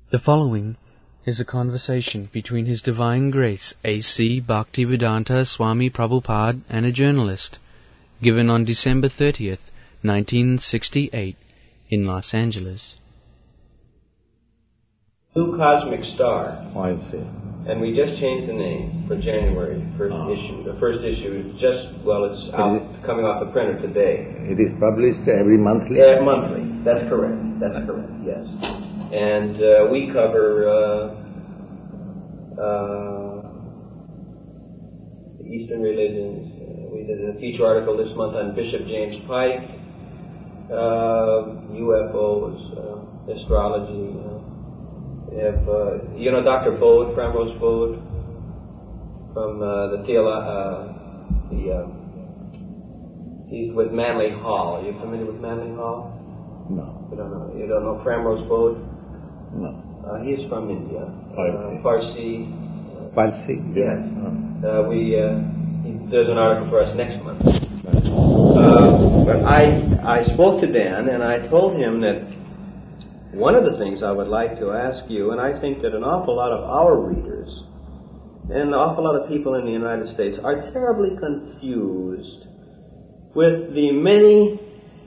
The following is a conversation between His Divine Grace A.C. Bhaktivedanta Swami Prabhupada and a journalist, given on December 30th, 1968, in Los Angeles. New Cosmic Star. I see. And we just changed the name for January, issue. The first issue is just, it's out, coming off the printer today. It is published every monthly? Monthly. That's correct. That's correct, yes. And we cover the Eastern religions. We did a feature article this month on Bishop James Pike, UFOs, astrology. We have, Dr. Bode, Framrose Bode, from he's with Manly Hall. Are you familiar with Manly Hall? No. You don't know Framrose Bode? No. He's from India. Farsi. Farsi? Yes. There's an article for us next month. But I spoke to Dan and I told him that one of the things I would like to ask you, and I think that an awful lot of our readers and an awful lot of people in the United States are terribly confused with the many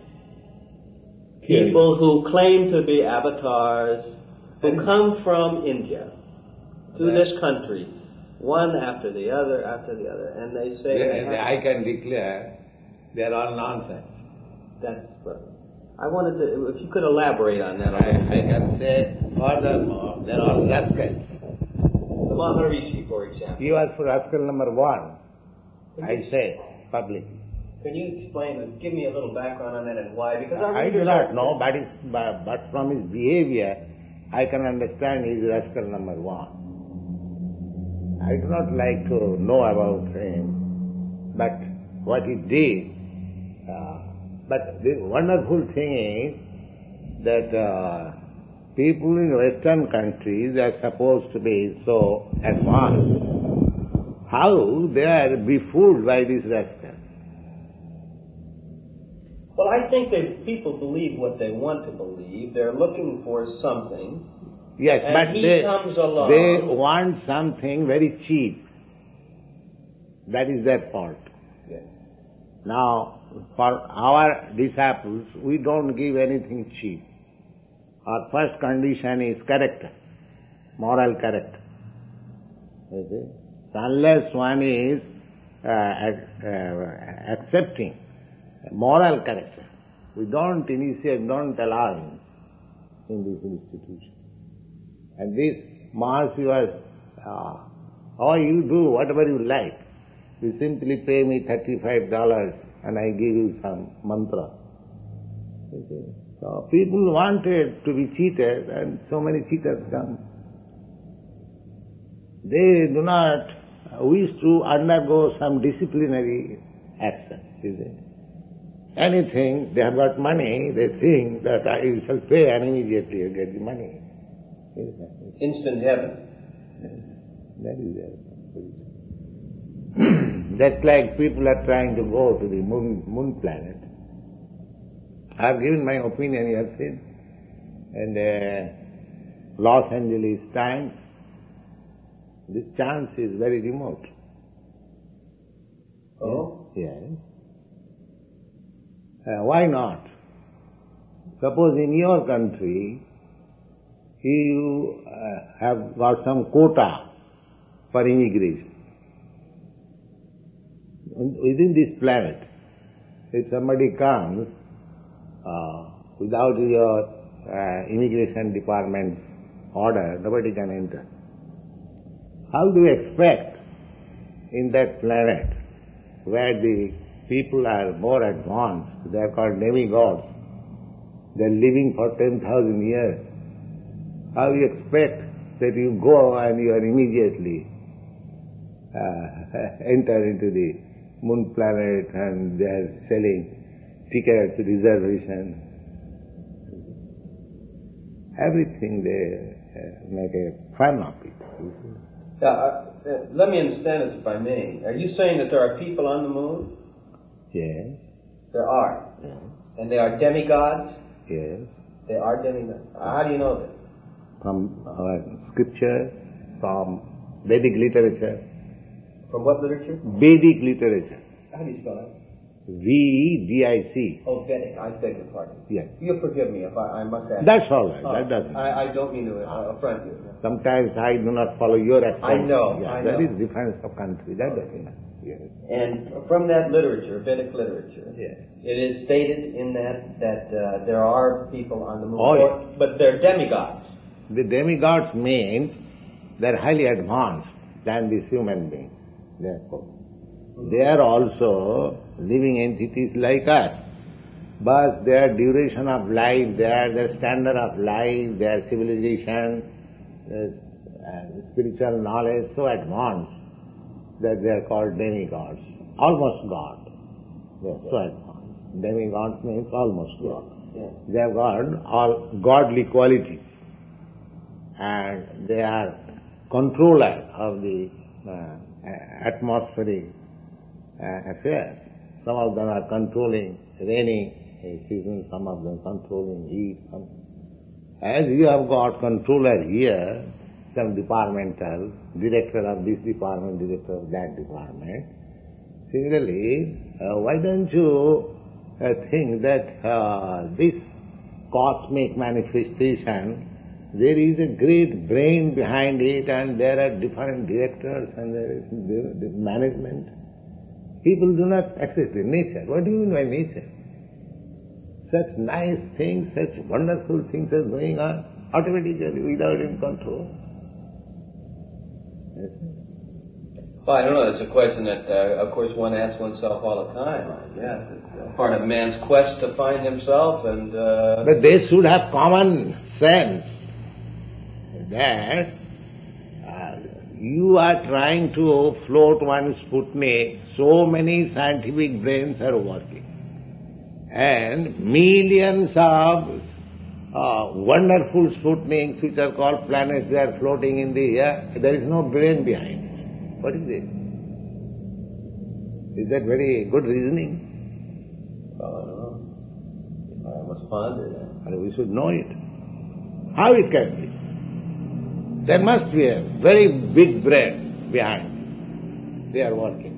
people who claim to be avatars, who come from India to this country, one after the other, and they say... I can declare they are all nonsense. That's right. I wanted to, if you could elaborate on that. I can say furthermore, they are all rascals. The Maharishi, for example. He was for rascal number one, I say, publicly. Can you explain, give me a little background on that and why? Because I do not know, but from his behavior, I can understand he is rascal number one. I do not like to know about him, but what he did. But the wonderful thing is that people in Western countries are supposed to be so advanced. How they are befooled by this rascal? Well, I think that people believe what they want to believe. They're looking for something. Yes, and but he comes along. They want something very cheap. That is their fault. Yes. Now, for our disciples, we don't give anything cheap. Our first condition is character, moral character. You see? So unless one is accepting moral character, we don't initiate, don't allow him in this institution. And this Maharishi was, you do whatever you like. You simply pay me $35 and I give you some mantra. You see? So people wanted to be cheated and so many cheaters come. They do not wish to undergo some disciplinary action. You see? Anything, they have got money, they think that you shall pay and immediately you get the money. Instant heaven. Yes, that is their position. That's like people are trying to go to the moon planet. I have given my opinion, you have seen, in the Los Angeles Times. This chance is very remote. Oh? Yes. Why not? Suppose in your country, you have got some quota for immigration. Within this planet, if somebody comes without your immigration department's order, nobody can enter. How do you expect in that planet where the people are more advanced, they are called demigods, they are living for 10,000 years, how do you expect that you go and you are immediately enter into the moon planet and they are selling tickets, reservation, everything they make a fun of it. Let me understand this if I may. Are you saying that there are people on the moon? Yes. There are? Yes. And they are demigods? Yes. They are demigods. How do you know that? from our scripture, from Vedic literature. From what literature? Vedic literature. How do you spell it? V-E-D-I-C. Oh, Vedic. I beg your pardon. Yes. You'll forgive me if I must ask. That's all right. Oh, That doesn't. I don't mean to affront you. Sometimes I do not follow your accent. I know. Yeah, I that know. is difference of country. That doesn't matter. Yes. And from that literature, Vedic literature, Yes. it is stated in that there are people on the moon, Oh, yes. but they're demigods. The demigods means they're highly advanced than this human being. Therefore, they are also living entities like us. But their duration of life, their standard of life, their civilization, their spiritual knowledge so advanced that they are called demigods. Almost God. They are so advanced. Demigods means almost God. Yeah. They have got all godly qualities. And they are controller of the atmospheric affairs. Some of them are controlling rainy season, some of them controlling heat. As you have got controller here, some departmental, director of this department, director of that department. Similarly, why don't you think that this cosmic manifestation, there is a great brain behind it and there are different directors and there is the management. People do not access the nature. What do you mean by nature? Such nice things, such wonderful things are going on automatically without any control. Yes. Well, I don't know. It's a question that, of course, one asks oneself all the time. I guess it's part of man's quest to find himself, and But they should have common sense that you are trying to float one Sputnik, so many scientific brains are working. And millions of wonderful Sputniks, which are called planets, they are floating in the air. There is no brain behind it. What is this? Is that very good reasoning? well, I don't know. I must ponder that. And we should know it. How it can be? There must be a very big brain behind. They are working.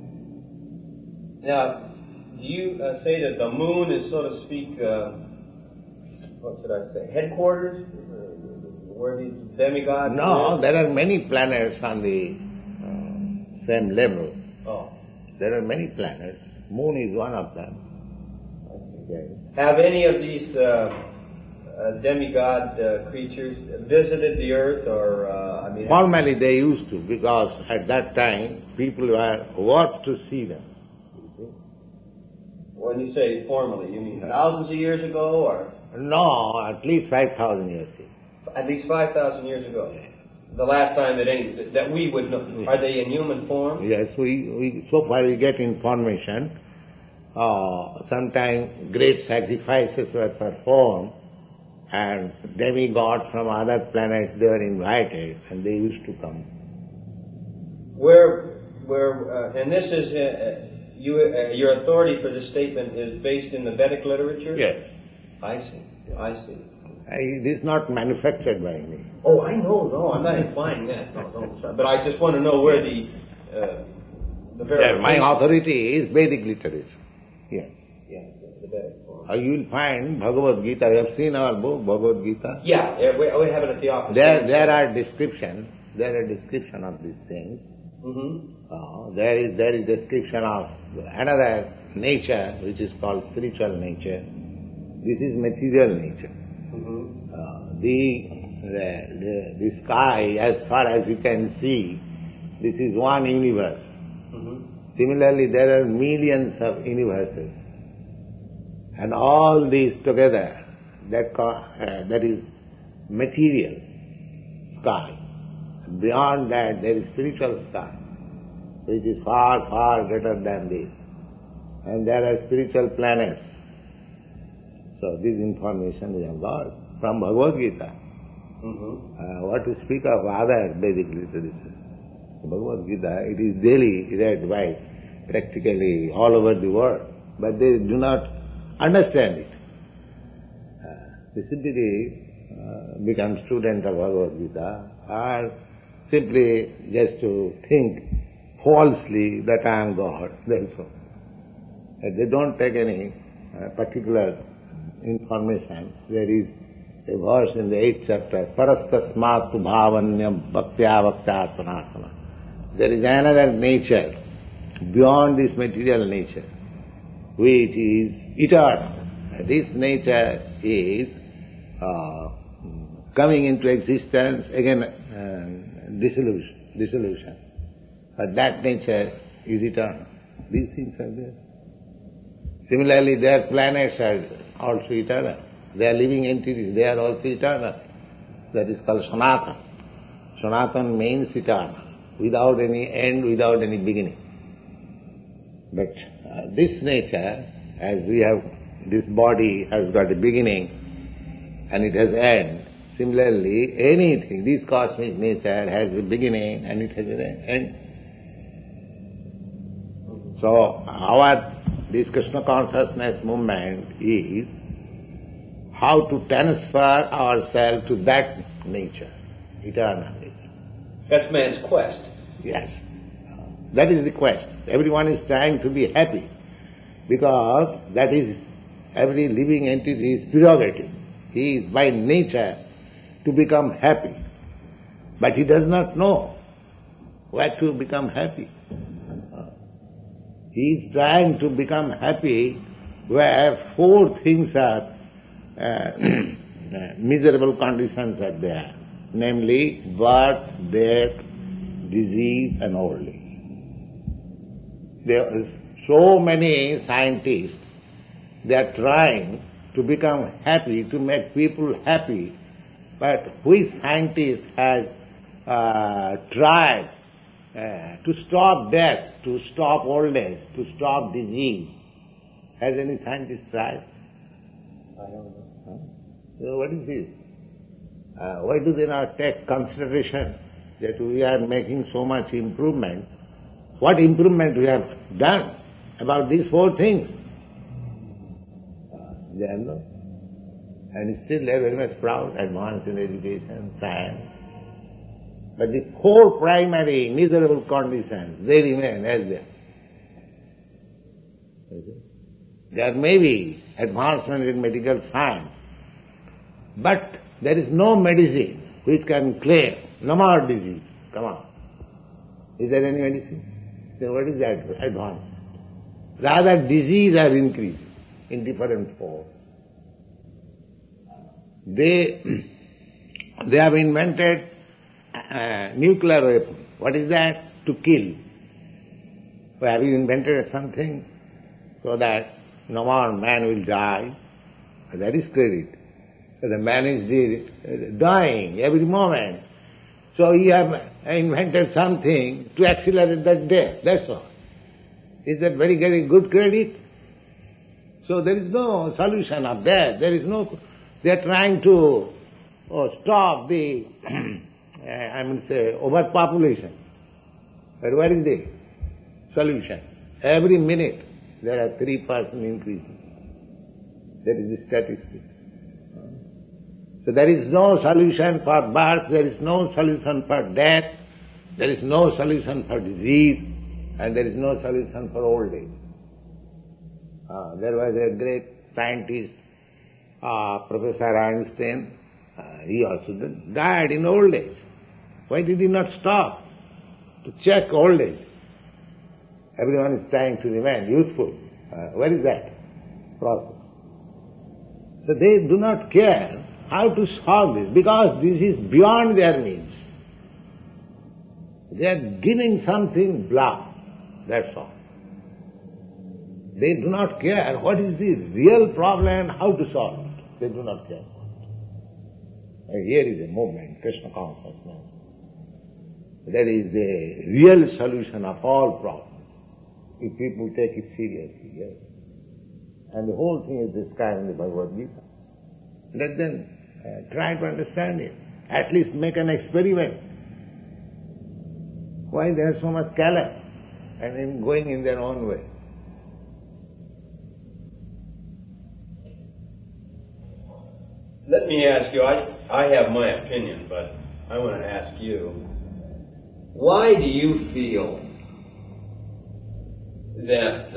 Now, do you say that the moon is, so to speak, what should I say, headquarters, where these demigods No, live? there are many planets on the same level. Oh. There are many planets. Moon is one of them. Yes. Have any of these demigod creatures visited the earth, or I mean? Formally they used to, because at that time people were worth to see them. When you say formally, you mean thousands of years ago, or No, at least 5,000 years ago. at least 5,000 years ago? The last time that we would know. Are they in human form? Yes, we so far we get information. Sometimes great sacrifices were performed, and demigods from other planets, they were invited, and they used to come. And this is your authority for this statement is based in the Vedic literature? Yes. I see. It is not manufactured by me. Oh, I know. No, I'm not implying that. No, sorry. But I just want to know where the very... My authority is Vedic literature. Yes. Yeah, the Vedic form. You will find Bhagavad Gita. You have seen our book, Bhagavad Gita? Yeah, we have it at the office. There are descriptions of these things. Mm-hmm. There is description of another nature which is called spiritual nature. This is material nature. Mm-hmm. The sky, as far as you can see, this is one universe. Mm-hmm. Similarly, there are millions of universes. And all these together, that is material sky. Beyond that, there is spiritual sky, which is far, far greater than this. And there are spiritual planets. So this information we have got from Bhagavad Gita. Mm-hmm. What to speak of other Vedic literature? Bhagavad Gita, it is daily read by practically all over the world, but they do not understand it. This is the become student of Bhagavad Gita, or simply just to think falsely that I am God, that's all. They don't take any particular information. There is a verse in the 8th chapter, Parastasmatu bhavanyam bhaktya bhaktya sanatana. There is another nature beyond this material nature, which is eternal. This nature is coming into existence, again dissolution. But that nature is eternal. These things are there. Similarly, their planets are also eternal. They are living entities, they are also eternal. That is called Sanatan. Sanatan means eternal, without any end, without any beginning. But this nature, as we have, this body has got a beginning and it has end. Similarly, anything, this cosmic nature has a beginning and it has an end. So this Krishna consciousness movement is how to transfer ourselves to that nature, eternal nature. That's man's quest. Yes. That is the quest. Everyone is trying to be happy because that is every living entity's prerogative. He is by nature to become happy. But he does not know where to become happy. He is trying to become happy where four things are miserable conditions are there, namely birth, death, disease and old age. There are so many scientists, they are trying to become happy, to make people happy, but which scientist has tried to stop death, to stop old age, to stop disease? Has any scientist tried? I don't know. So what is this? Why do they not take consideration that we are making so much improvement? What improvement we have done about these four things? They are not. And still they are very much proud, advanced in education, science. But the four primary miserable conditions, they remain as they are. There may be advancement in medical science, but there is no medicine which can clear no more disease. Come on. Is there any medicine? Then what is that advancement? Rather, disease are increasing in different forms. They have invented nuclear weapon. What is that? To kill. Well, have you invented something so that no more man will die? That is credit. So the man is dying every moment. So you have invented something to accelerate that death, that's all. Is that very good credit? So there is no solution of death. They are trying to stop the, overpopulation. But where is the solution? Every minute there are 3% increasing. That is the statistic. So there is no solution for birth, there is no solution for death, there is no solution for disease, and there is no solution for old age. There was a great scientist, Professor Einstein, he also died in old age. Why did he not stop to check old age? Everyone is trying to remain youthful. Where is that process? So they do not care how to solve this, because this is beyond their needs. They are giving something bluff, that's all. They do not care what is the real problem, how to solve it. They do not care. Here is a movement, Krishna consciousness. That is the real solution of all problems, if people take it seriously, yes. And the whole thing is described in the Bhagavad Gita. Let them try to understand it. At least make an experiment. Why they are so much callous and going in their own way? Let me me ask you, I have my opinion, but I want to ask you, why do you feel that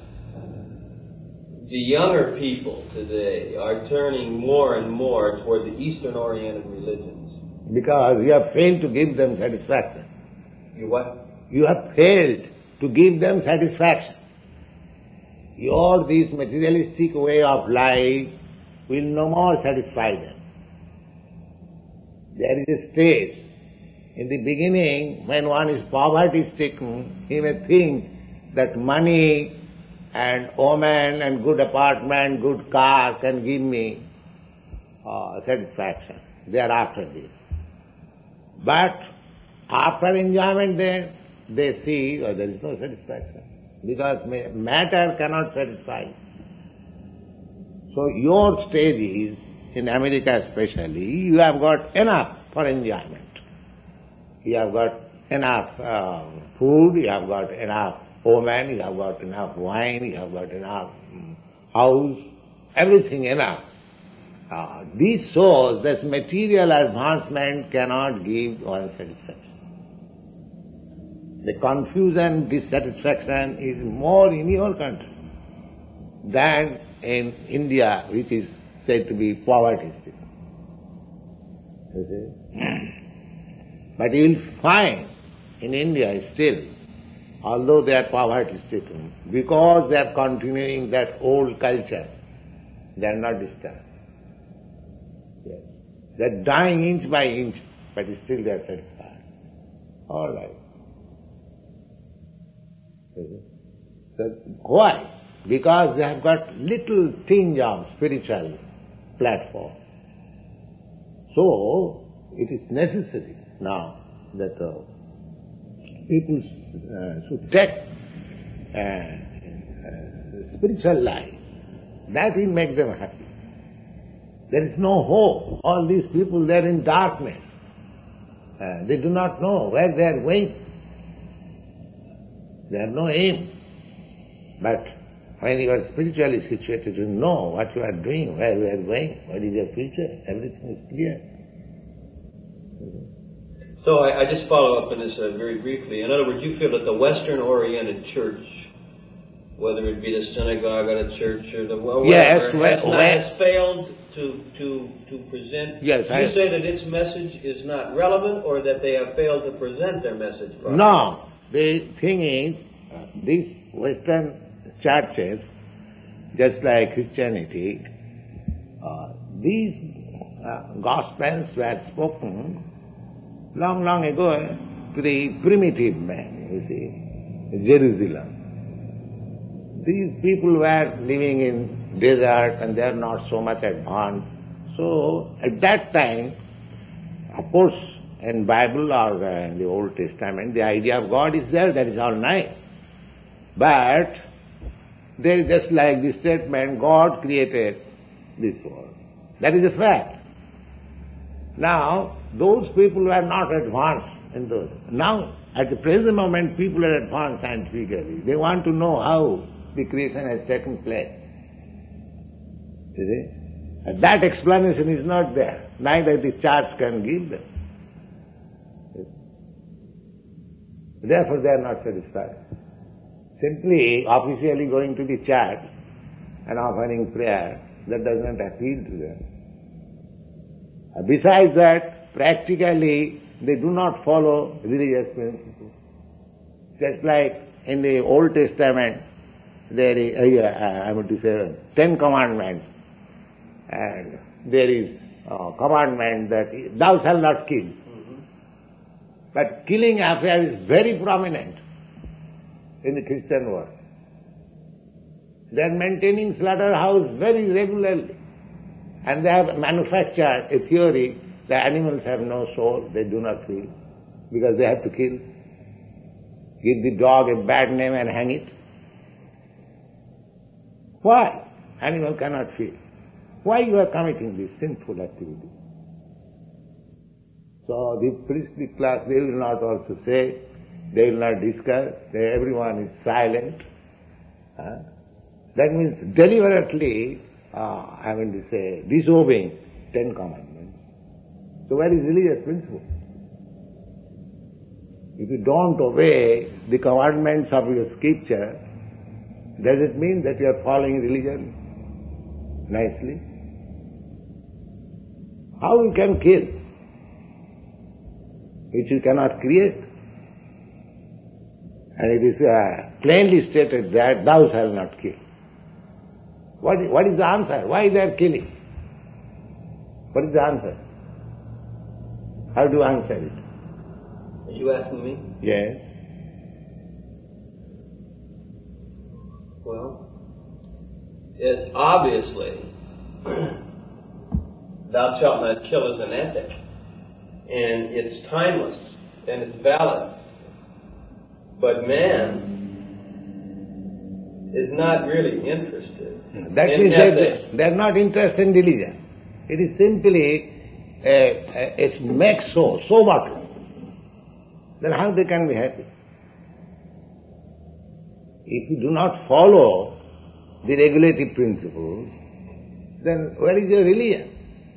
the younger people today are turning more and more toward the Eastern-oriented religions? Because you have failed to give them satisfaction. You what? You have failed to give them satisfaction. Your this materialistic way of life will no more satisfy them. There is a stage. In the beginning, when one is poverty-stricken, he may think that money and woman and good apartment, good car can give me satisfaction. They are after this. But after enjoyment they see there is no satisfaction. Because matter cannot satisfy. So your stage is, in America especially, you have got enough for enjoyment. You have got enough food, you have got enough woman, you have got enough wine, you have got enough house, everything enough. This shows that material advancement cannot give one satisfaction. The confusion, dissatisfaction is more in your country than in India, which is said to be poverty-stricken. You see? But you will find in India still, although they are poverty-stricken, because they are continuing that old culture, they are not disturbed. Yes. They are dying inch by inch, but still they are satisfied. All right. So why? Because they have got little tinge of spiritual platform. So it is necessary now that people should take spiritual life. That will make them happy. There is no hope. All these people, they are in darkness. They do not know where they are going. They have no aim. But when you are spiritually situated, you know what you are doing, where you are going, what is your future, everything is clear. So I just follow up on this very briefly. In other words, you feel that the Western-oriented church, whether it be the synagogue or the church or the yes, has failed to present. Yes, you say that its message is not relevant, or that they have failed to present their message properly? No. The thing is, these Western churches, just like Christianity, these Gospels were spoken long, long ago to the primitive man, you see, Jerusalem. These people were living in desert and they are not so much advanced. So at that time, of course, in Bible or in the Old Testament, the idea of God is there, that is all nice. But there is just like the statement, God created this world. That is a fact. Now, those people were not advanced in those. Now, at the present moment, people are advanced scientifically. They want to know how the creation has taken place. You see? And that explanation is not there. Neither the church can give them. Therefore, they are not satisfied. Simply, officially going to the church and offering prayer, that does not appeal to them. Besides that, practically, they do not follow religious principles. Just like in the Old Testament, there is, 10 commandments, and there is a commandment that thou shalt not kill. But killing affair is very prominent in the Christian world. They are maintaining slaughterhouse very regularly. And they have manufactured a theory that animals have no soul, they do not feel, because they have to kill. Give the dog a bad name and hang it. Why? Animal cannot feel. Why you are committing these sinful activities? So the priestly class, they will not also say, they will not discuss, everyone is silent. That means deliberately, disobeying Ten Commandments. So where is religious principle? If you don't obey the commandments of your scripture, does it mean that you are following religion nicely? How you can kill which you cannot create? And it is plainly stated that thou shalt not kill. What is the answer? Why they are killing? What is the answer? How do you answer it? Are you asking me? Yes. Well, it's obviously thou shalt not kill is an ethic, and it's timeless, and it's valid. But man is not really interested That in means ethics. that they are not interested in religion. It is simply a make so what? Then how they can be happy? If you do not follow the regulative principles, then where is your religion?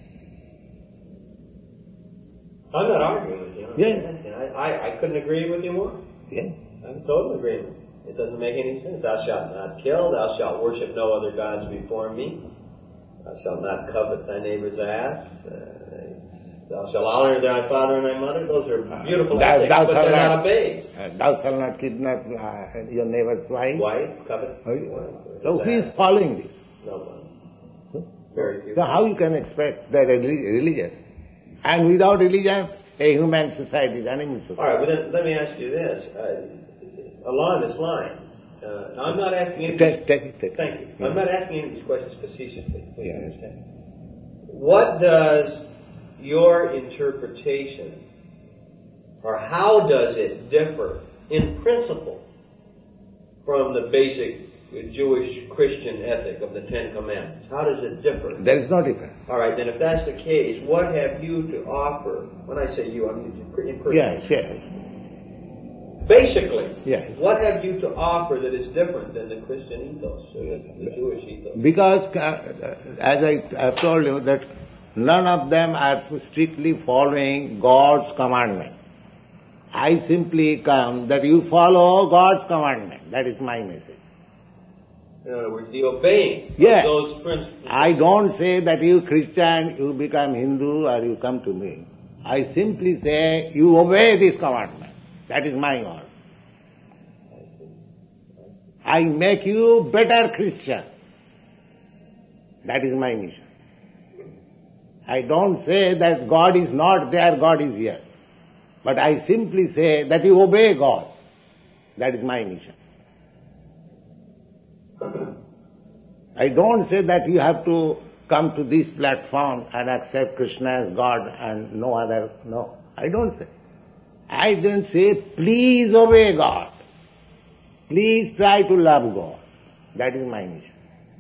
I'm not arguing with you. Yes. I couldn't agree with you more. Yes. I'm totally agreeing. It doesn't make any sense. Thou shalt not kill. Thou shalt worship no other gods before me. Thou shalt not covet thy neighbor's ass. Thou shalt honor thy father and thy mother. Those are beautiful ethics, but they're not obeyed. Thou shalt not kidnap your neighbor's wife. Wife, covet. So who is following this? Nobody. Very few. So how you can expect that religious? And without religion, a human society is animal society. All right, well then let me ask you this. Along this line, I'm not asking any... Take it. Thank you. I'm not asking any of these questions facetiously. Please Yeah. understand. What does your interpretation, or how does it differ in principle from the basic Jewish Christian ethic of the Ten Commandments? How does it differ? There is no difference. All right, then if that's the case, what have you to offer? When I say you, I mean in person. Yes. Basically, Yes. what have you to offer that is different than the Christian ethos, or the Jewish ethos? Because, as I have told you, that none of them are strictly following God's commandment. I simply come that you follow God's commandment. That is my message. In other words, the obeying Yes. of those principles. I don't say that you Christian, you become Hindu or you come to me. I simply say you obey this commandment. That is my order. I make you better Christian. That is my mission. I don't say that God is not there, God is here. But I simply say that you obey God. That is my mission. I don't say that you have to come to this platform and accept Krishna as God and no other. No, I don't say. I don't say, please obey God. Please try to love God. That is my mission.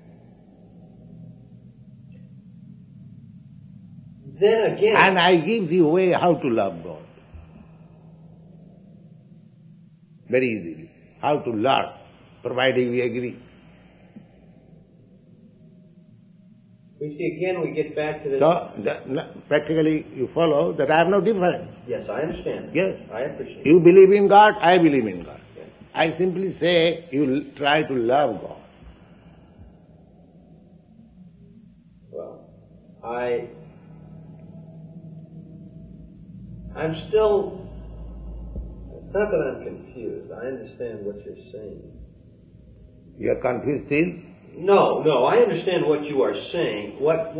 Then again... And I give the way how to love God. Very easily. How to learn, providing we agree. We see again, we get back to this... So, practically you follow that I have no difference. Yes, I understand. Yes. I appreciate it. You believe in God, I believe in God. Yes. I simply say you try to love God. Well, I'm still... It's not that I'm confused. I understand what you're saying. You are confused still? No, I understand what you are saying. What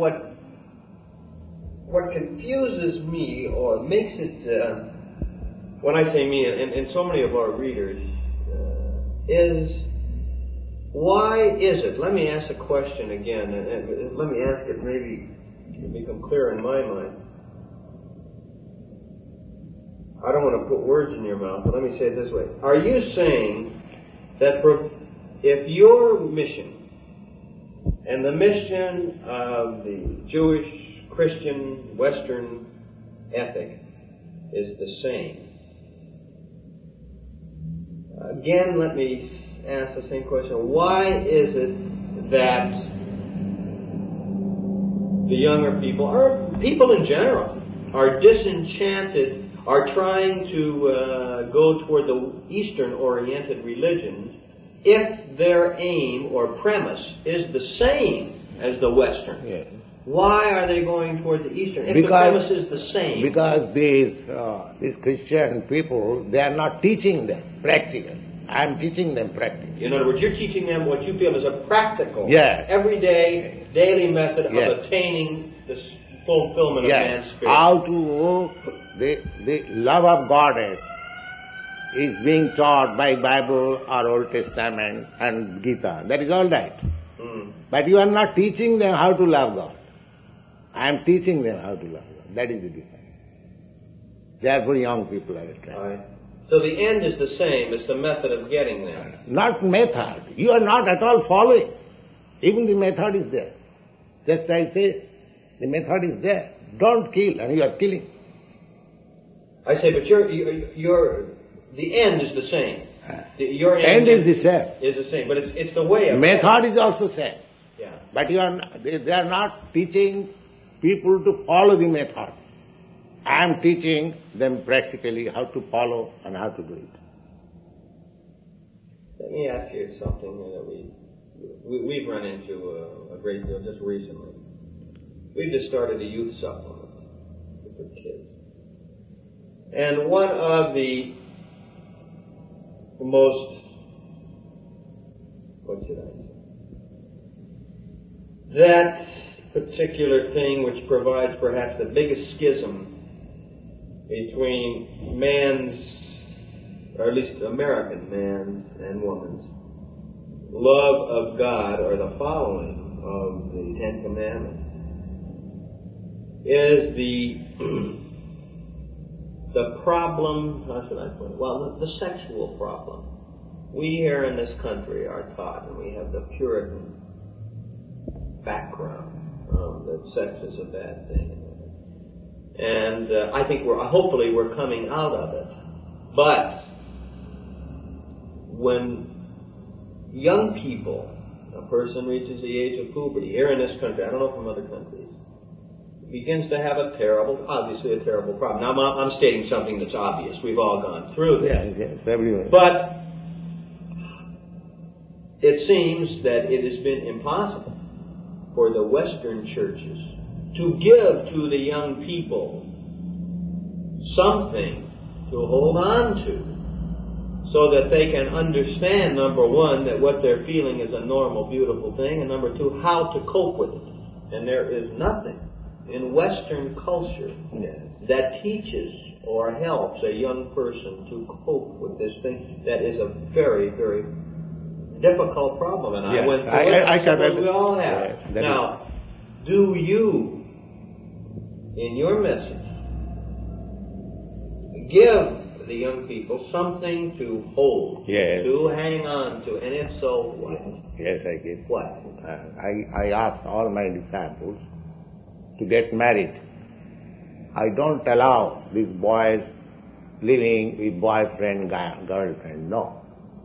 confuses me, or makes it, when I say me, and so many of our readers, is why is it? Let me ask a question again, and let me ask it maybe to become clear in my mind. I don't want to put words in your mouth, but let me say it this way. Are you saying that if your mission and the mission of the Jewish, Christian, Western ethic is the same? Again, let me ask the same question. Why is it that the younger people, or people in general, are disenchanted, are trying to go toward the Eastern-oriented religions if their aim or premise is the same as the Western. Yes. Why are they going toward the Eastern if the premise is the same? Because these Christian people, they are not teaching them practical. I am teaching them practical. In other words, you're teaching them what you feel is a practical, Yes. everyday, daily method Yes. of attaining this fulfillment of man's Yes. spirit. How to the love of God is being taught by Bible or Old Testament and Gita. That is all right. But you are not teaching them how to love God. I am teaching them how to love God. That is the difference. Therefore young people are attracted. So the end is the same, it's the method of getting there. Not method. You are not at all following. Even the method is there. Just I say, the method is there. Don't kill, and you are killing. I say, but the end is the same. Your End is the same. Is the same, but it's the way of Method is also same. Yeah. But they are not teaching people to follow the method. I am teaching them practically how to follow and how to do it. Let me ask you something that we've run into a great deal just recently. We've just started a youth supplement for kids. And one of the most, what should I say? That particular thing which provides perhaps the biggest schism between man's, or at least American man's and woman's, love of God or the following of the Ten Commandments is the problem, how should I put it? Well, the sexual problem. We here in this country are taught, and we have the Puritan background, that sex is a bad thing. And I think hopefully we're coming out of it. But when young people, a person reaches the age of puberty, here in this country, I don't know from other countries, begins to have obviously a terrible problem. Now I'm stating something that's obvious. We've all gone through this. Yes, everyone. But it seems that it has been impossible for the Western churches to give to the young people something to hold on to so that they can understand, number one, that what they're feeling is a normal, beautiful thing, and number two, how to cope with it. And there is nothing in Western culture that teaches or helps a young person to cope with this thing that is a very, very difficult problem. And I went through it, we all have. Yes, now, do you, in your message, give the young people something to hold, to hang on to, and if so, what? Yes, I give. What? I ask all my disciples to get married. I don't allow these boys living with boyfriend, girlfriend. No.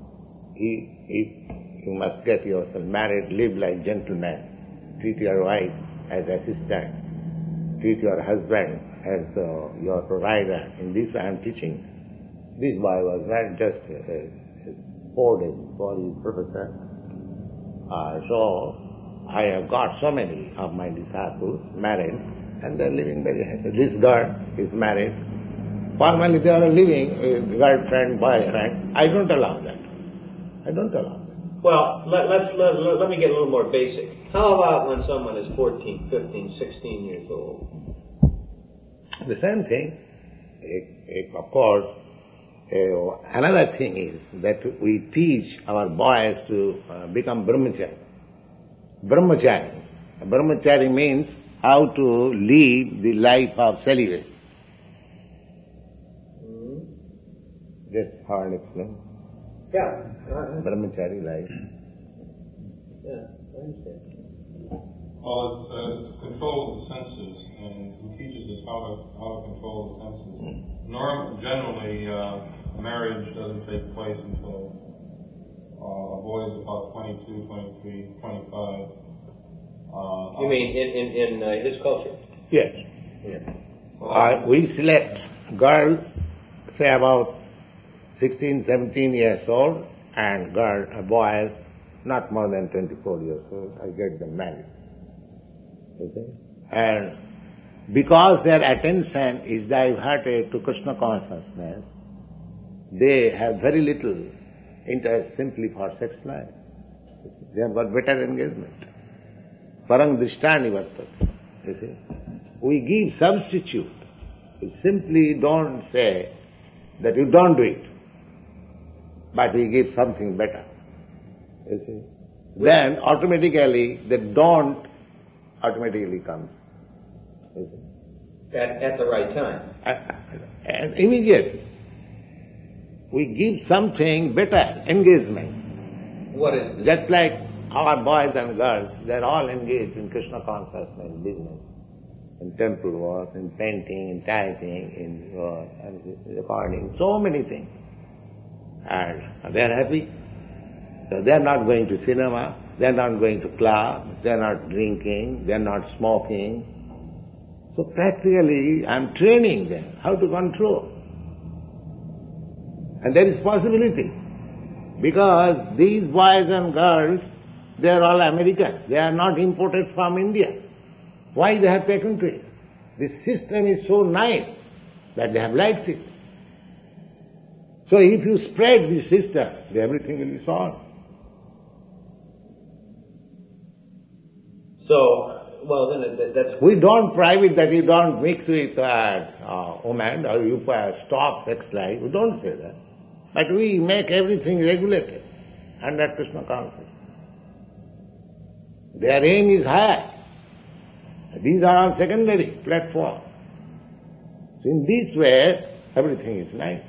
If you must get yourself married, live like gentlemen. Treat your wife as assistant. Treat your husband as your provider. In this I am teaching. This boy was not just 4 days before he is professor. So I have got so many of my disciples married, and they are living very happy. This girl is married. Formally they are living with girlfriend, boyfriend. I don't allow that. I don't allow that. Well, let me get a little more basic. How about when someone is 14, 15, 16 years old? The same thing. Of course, another thing is that we teach our boys to become brahmachari. Brahmachari. Brahmachari means how to lead the life of celibacy. Just how I explain? Yeah. Brahmachari life. Yeah, I understand. Well, it's control of the senses, and he teaches us how to control the senses. Generally, marriage doesn't take place until a boy is about 22, 23, 25. You mean in his culture? Yes. Yeah. We select girls, say about 16, 17 years old, and boys not more than 24 years old. I get them married. Okay? And because their attention is diverted to Krishna consciousness, they have very little interest simply for sex life. They have got better engagement. Parang drishtani vartate. You see? We give substitute. We simply don't say that you don't do it, but we give something better. You see? Then automatically the don't automatically comes. You see? At the right time. And immediately. We give something better, engagement. What is this? Just like our boys and girls, they're all engaged in Krishna consciousness business, in temple work, in painting, in typing, in recording, so many things. And they're happy. So they're not going to cinema, they're not going to club, they're not drinking, they're not smoking. So practically I'm training them how to control. And there is possibility. Because these boys and girls, they are all Americans. They are not imported from India. Why they have taken to it? This system is so nice that they have liked it. So if you spread this system, then everything will be solved. So, well then that's... We don't prohibit that you don't mix with woman or you stop sex life. We don't say that. But we make everything regulated under Krishna consciousness. Their aim is high. These are all secondary platform. So in this way, everything is nice.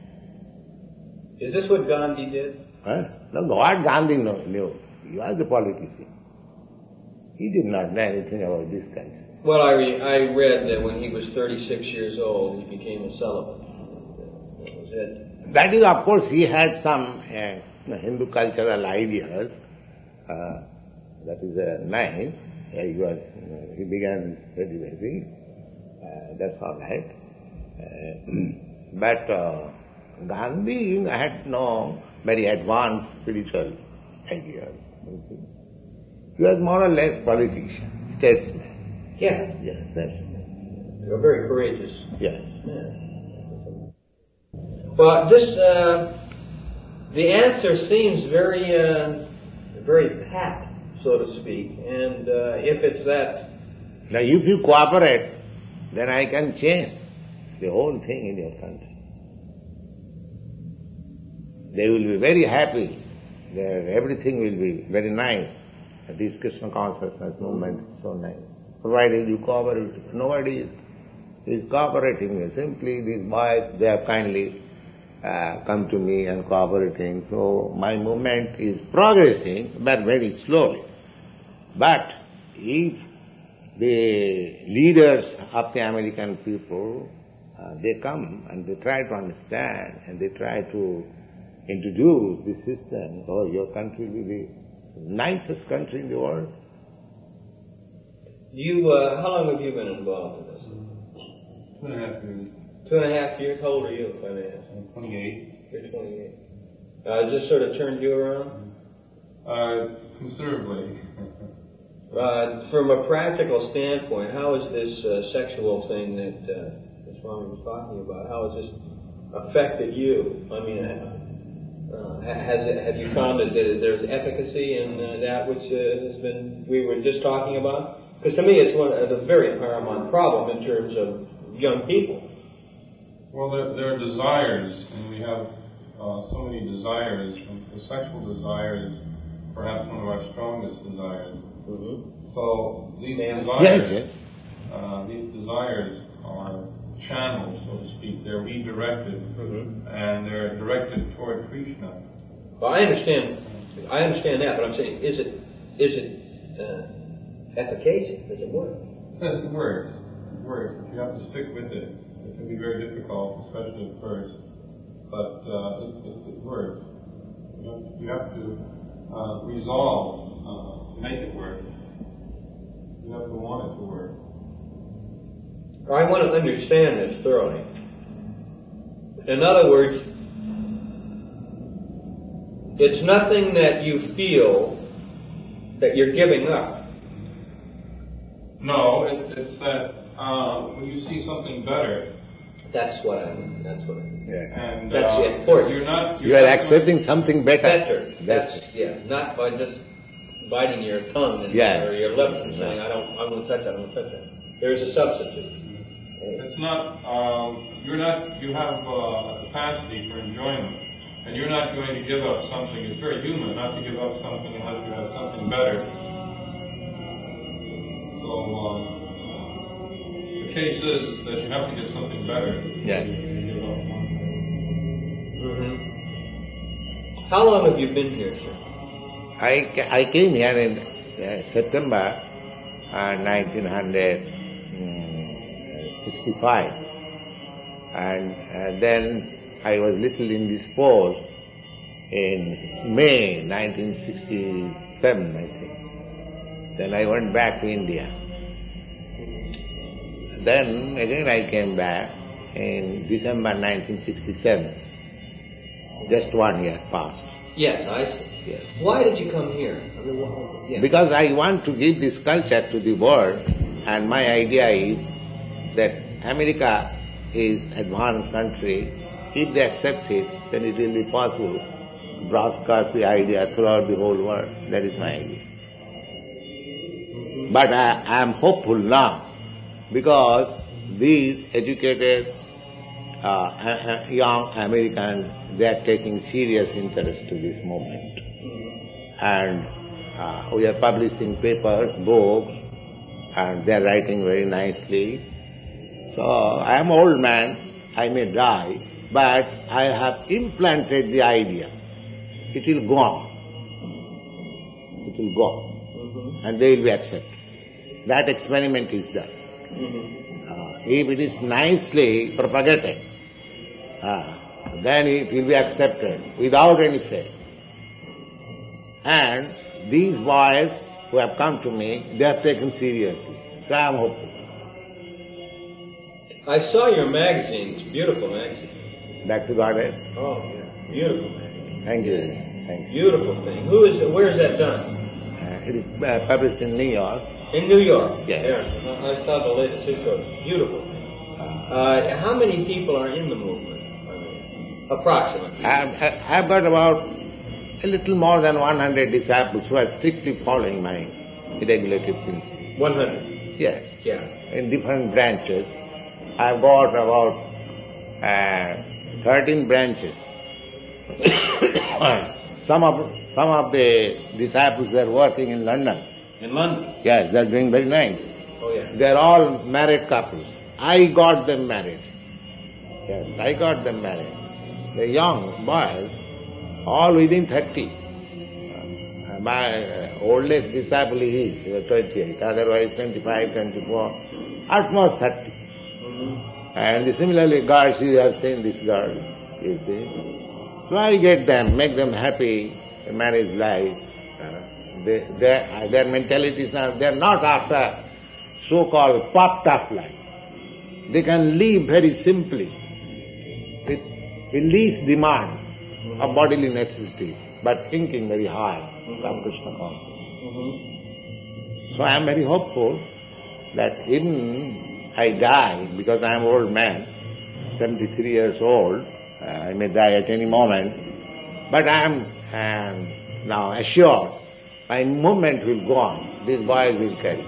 Is this what Gandhi did? No, what Gandhi knew. He was a politician. He did not know anything about this kind. Well, I read that when he was 36 years old, he became a celibate. That was it. That is, of course, he had some Hindu cultural ideas. That is nice. He began very basic. That's all right. But Gandhi had no very advanced spiritual ideas. He was more or less politician, statesman. Yeah. Yes, statesman. You were very courageous. Yes. Yeah. Well, this, the answer seems very pat, so to speak, and if it's that... Now if you cooperate, then I can change the whole thing in your country. They will be very happy, everything will be very nice. This Krishna consciousness movement is so nice. Provided you cooperate, if nobody is cooperating, simply these boys, they have kindly come to me and cooperating. So my movement is progressing, but very slowly. But if the leaders of the American people, they come and they try to understand and they try to introduce the system, your country will be the nicest country in the world. How long have you been involved in this? 2.5 years. 2.5 years? How old are you, if I may ask? I'm 28. You're 28. Has this sort of turned you around? Considerably. From a practical standpoint, how is this sexual thing that Swami was talking about, how has this affected you? I mean, have you found that there's efficacy in that which has been, we were just talking about? Because to me it's a very paramount problem in terms of young people. Well, there are desires, and we have so many desires. The sexual desire is perhaps one of our strongest desires. Mm-hmm. So these desires, these desires are channels, so to speak. They're redirected, and they're directed toward Krishna. Well, I understand that, but I'm saying, is it efficacious? Does it work? It works. It works. But you have to stick with it. It can be very difficult, especially at first. But it works. You have to resolve to make it work. You have to want it to work. I want to understand this thoroughly. In other words, it's nothing that you feel that you're giving up. No, it's that when you see something better. That's what I mean. Yeah. And That's the important. You are accepting something better. Better. Not by just biting your tongue and or your lip and saying, I won't touch that, I won't touch that. There's a substitute. It's not, you have a capacity for enjoyment, and you're not going to give up something. It's very human not to give up something unless you have something better. So, the case is that you have to get something better. Yeah. To give up one thing. Mm-hmm. How long have you been here, sir? I came here in September 1965, and then I was little indisposed in May 1967, I think. Then I went back to India. Then again I came back in December 1967. Just 1 year passed. Yes, I see. Yes. Why did you come here? Because I want to give this culture to the world, and my idea is that America is advanced country. If they accept it, then it will be possible to broadcast the idea throughout the whole world. That is my idea. But I am hopeful now, because these educated young Americans, they are taking serious interest to this movement. And we are publishing papers, books, and they are writing very nicely. So I am an old man, I may die, but I have implanted the idea. It will go on. It will go. And they will be accepted. That experiment is done. If it is nicely propagated, then it will be accepted without any fail. And these boys who have come to me, they have taken seriously. So I am hopeful. I saw your magazine. It's a beautiful magazine. Back to Godhead. Oh, yeah. Beautiful magazine. Thank you. Thank you. Beautiful thing. Where is that done? It is published in New York. In New York? Yes. There. I saw the latest issue. Beautiful thing. How many people are in the movement? Approximately. I've got about a little more than 100 disciples who are strictly following my regulated principles. 100? Yes. Yeah. In different branches. I've got about 13 branches. Some of the disciples are working in London. In London? Yes, they're doing very nice. Oh, yeah. They're all married couples. I got them married. Yes, I got them married. The young boys, all within 30. My oldest disciple is 28, otherwise 25, 24, at most 30. And similarly, girls, you have seen this girl, you see. So I get them, make them happy, marriage life. Their mentality is not, they are not after so-called popped-up life. They can live very simply, with least demand of bodily necessities, but thinking very high from Krishna consciousness. So I am very hopeful that even I die, because I am an old man, 73 years old, I may die at any moment, but I am now assured my movement will go on, these boys will carry.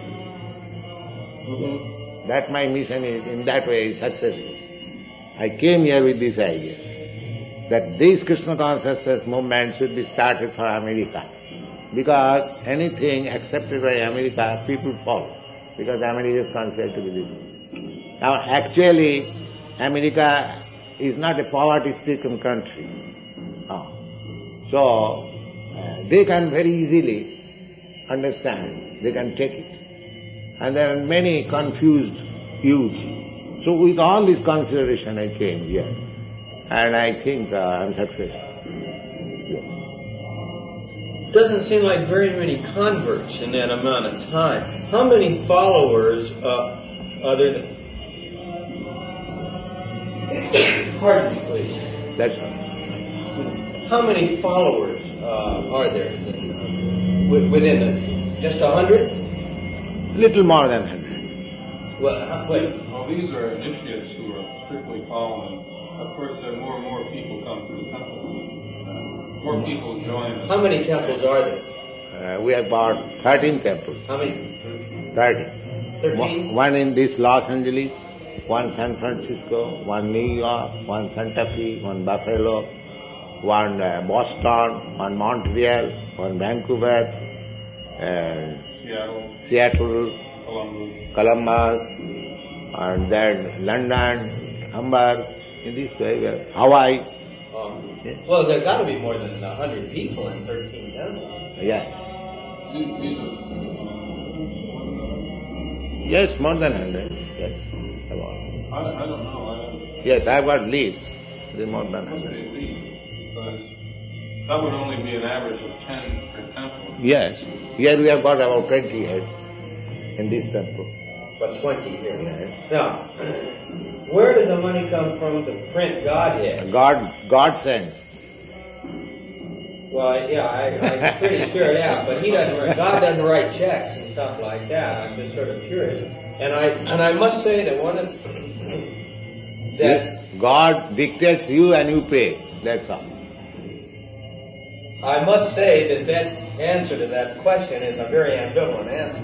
That my mission is, in that way, is successful. I came here with this idea, that this Krishna consciousness movement should be started for America, because anything accepted by America, people follow, because America is considered to be this. Now actually, America is not a poverty-stricken country. So, they can very easily understand, they can take it. And there are many confused youths. So with all this consideration I came here. And I think I am successful. Yes. doesn't seem like very many converts in that amount of time. How many followers, other than... Pardon me, please. That's all. How many followers are there within it? Just 100? Little more than 100. Well, wait. Well, these are initiates who are strictly following. Of course, there are more and more people come to the temple. More people join. How many temples are there? We have about 13 temples. How many? 30. 13? One in this Los Angeles, one San Francisco, one New York, one Santa Fe, one Buffalo, one Boston, one Montreal, one Vancouver, Seattle, Columbus, and then London, Hamburg, in this way, Hawaii. Yes. Well, there's got to be more than 100 people in 13 temples. Yes. Yes, more than 100. Yes. About. I don't know. Yes, I've got least. There's more than 100. At least. Because that would only be an average of 10 per temple. Yes. Here we have got about 20 heads in this temple. But 20 here. Yes. Now, where does the money come from to print Godhead? God sends. Well, yeah, I'm pretty sure, yeah, but God doesn't write checks and stuff like that. I'm just sort of curious. And I must say that God dictates you and you pay. That's all. I must say that answer to that question is a very ambivalent answer.